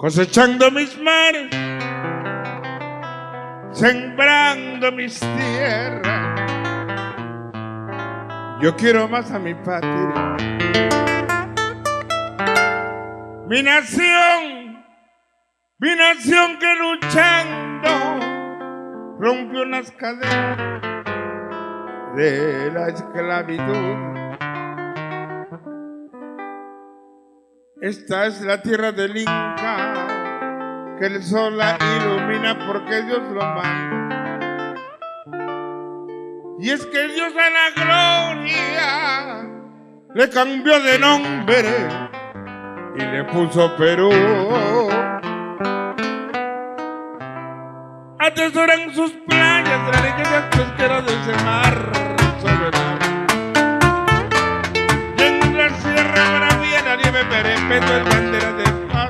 cosechando mis mares, sembrando mis tierras. Yo quiero más a mi patria, mi nación que luchando rompió unas cadenas de la esclavitud. Esta es la tierra del Inca, que el sol la ilumina porque Dios lo manda. Y es que Dios a la gloria le cambió de nombre y le puso Perú. Atesoran sus playas, la riqueza pesquera de ese mar soberano. Y en la sierra bravía la nieve perpetua es bandera de paz.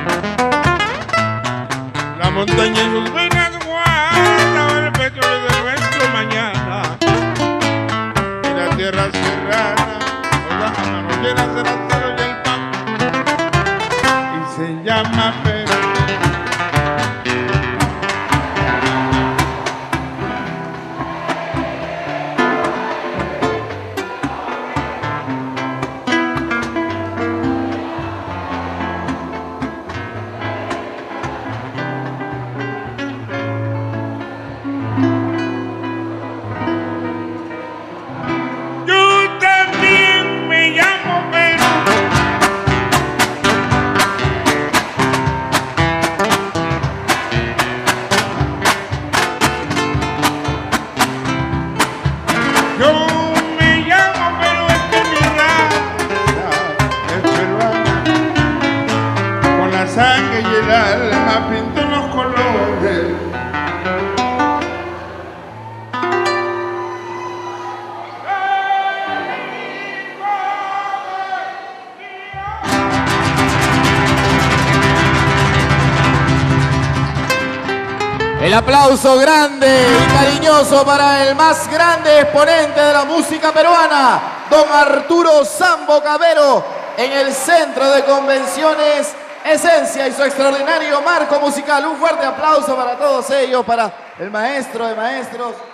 La montaña y sus venas guardan el petróleo de nuestro mañana. Y la tierra serrana nos da a manos llenas del acero y el pan. Y se llama Perú. Sangre y el alma pintó los colores. El aplauso grande y cariñoso para el más grande exponente de la música peruana, don Arturo Sambo Cabero, en el Centro de Convenciones Esencia y su extraordinario marco musical. Un fuerte aplauso para todos ellos, para el maestro de maestros.